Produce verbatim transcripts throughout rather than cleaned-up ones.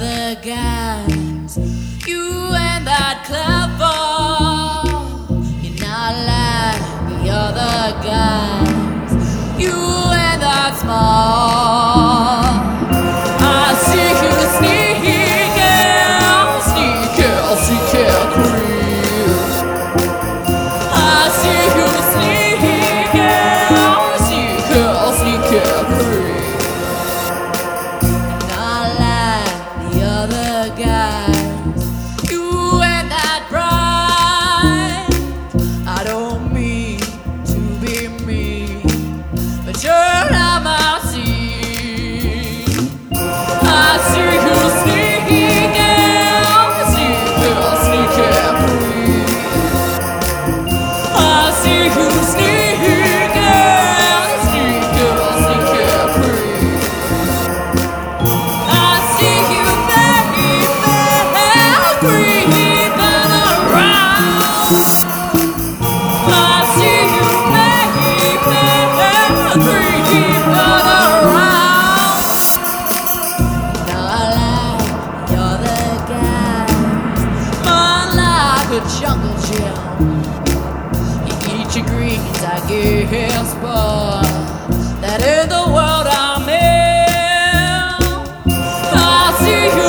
other guys, you ain't that clever. You're not like the other guys, you ain't that smart. I see you sneaking, sneaking, sneaking creep. I see you sneaking, sneaking, sneaking creep. Guys, you ain't that bright. I don't mean to be mean, but you're not my scene. I see you sneaking, sneaking, sneaking creep. I see you sneaking, sneaking, sneaking creep. I see you creeping around. I see you creeping around. Not like you're the guy, more like a jungle gym. You eat your greens, I guess, but that ain't the world I'm in. I see you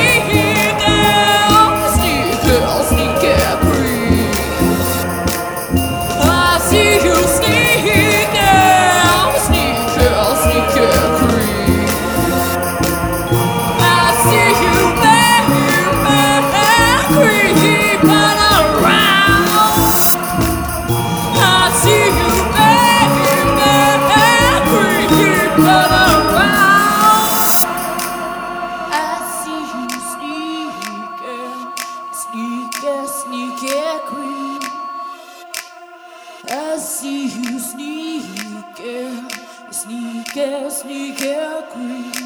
sneaky queen. I see you sneaking, sneaky, sneaky queen.